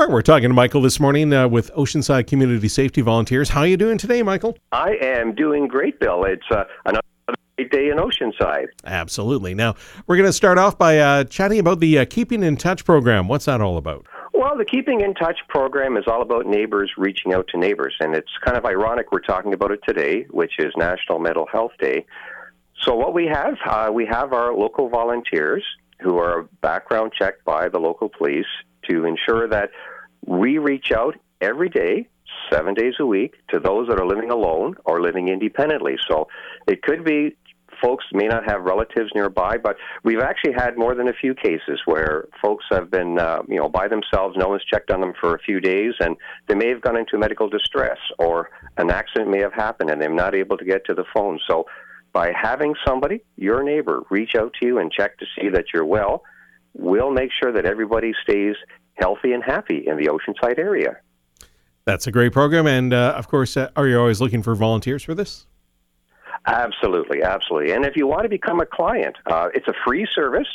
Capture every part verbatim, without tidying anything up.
more. We're talking to Michael this morning uh, with Oceanside Community Safety Volunteers. How are you doing today, Michael? I am doing great, Bill. It's uh, another great day in Oceanside. Absolutely. Now, we're going to start off by uh, chatting about the uh, Keeping in Touch program. What's that all about? Well, the Keeping in Touch program is all about neighbors reaching out to neighbors, and it's kind of ironic we're talking about it today, which is National Mental Health Day. So what we have, uh, we have our local volunteers who are background checked by the local police to ensure that we reach out every day, seven days a week, to those that are living alone or living independently. So it could be folks may not have relatives nearby, but we've actually had more than a few cases where folks have been, uh, you know, by themselves. No one's checked on them for a few days, and they may have gone into medical distress, or an accident may have happened, and they're not able to get to the phone. So by having somebody, your neighbor, reach out to you and check to see that you're well, we'll make sure that everybody stays healthy and happy in the Oceanside area. That's a great program, and uh, of course, uh, are you always looking for volunteers for this? Absolutely, absolutely. And if you want to become a client, uh, it's a free service.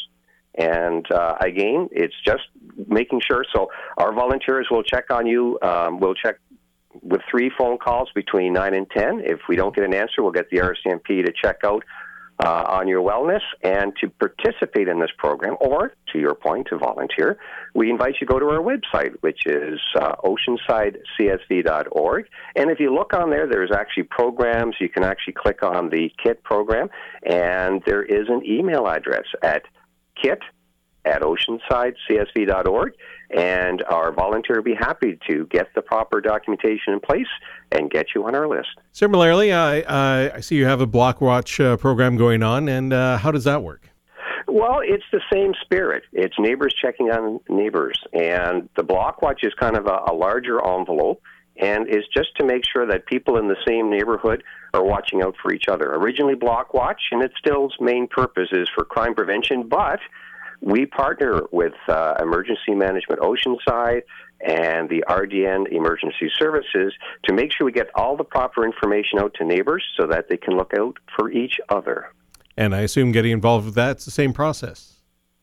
And uh, again, it's just making sure. So our volunteers will check on you. Um, we'll check with three phone calls between nine and ten. If we don't get an answer, we'll get the R C M P to check out uh, on your wellness. And to participate in this program, or to your point, to volunteer, we invite you to go to our website, which is uh, oceanside c s v dot org. And if you look on there, there's actually programs. You can actually click on the KIT program, and there is an email address at kit at oceanside c s v dot org, and our volunteer will be happy to get the proper documentation in place and get you on our list. Similarly, I, I, I see you have a Block Watch uh, program going on, and uh, how does that work? Well, it's the same spirit. It's neighbors checking on neighbors, and the Block Watch is kind of a, a larger envelope, and is just to make sure that people in the same neighborhood are watching out for each other. Originally Block Watch, and it still's main purpose is for crime prevention, but we partner with uh, Emergency Management Oceanside and the R D N Emergency Services to make sure we get all the proper information out to neighbors so that they can look out for each other. And I assume getting involved with that, it's the same process.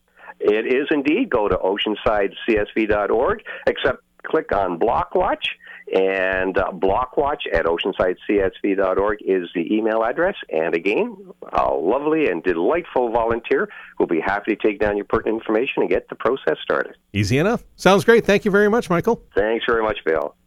It is indeed. Go to oceanside c s v dot org, except click on Block Watch, and uh, Blockwatch at oceanside c s v dot org is the email address. And again, a lovely and delightful volunteer will be happy to take down your pertinent information and get the process started. Easy enough. Sounds great. Thank you very much, Michael. Thanks very much, Bill.